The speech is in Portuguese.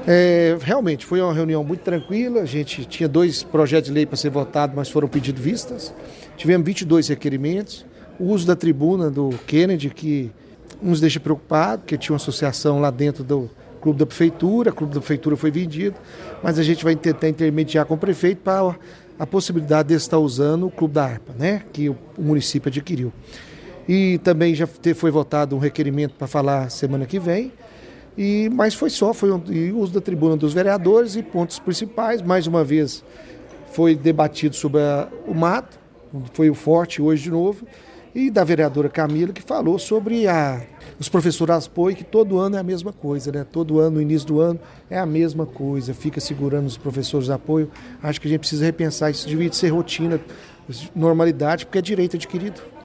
Realmente, foi uma reunião muito tranquila. A gente tinha 2 projetos de lei para ser votados, mas foram pedidos vistas. Tivemos 22 requerimentos. O uso da tribuna do Kennedy, que nos deixa preocupados, porque tinha uma associação lá dentro do Clube da Prefeitura. O Clube da Prefeitura foi vendido, mas a gente vai tentar intermediar com o prefeito para a possibilidade de estar usando o Clube da Harpa, né, que o município adquiriu. E também já foi votado um requerimento para falar semana que vem. Mas foi o uso da tribuna dos vereadores e pontos principais. Mais uma vez foi debatido sobre o mato, foi o forte hoje de novo, e da vereadora Camila, que falou sobre os professores de apoio, que todo ano é a mesma coisa, né? Todo ano, no início do ano, é a mesma coisa, fica segurando os professores de apoio. Acho que a gente precisa repensar, isso devia ser rotina, normalidade, porque é direito adquirido.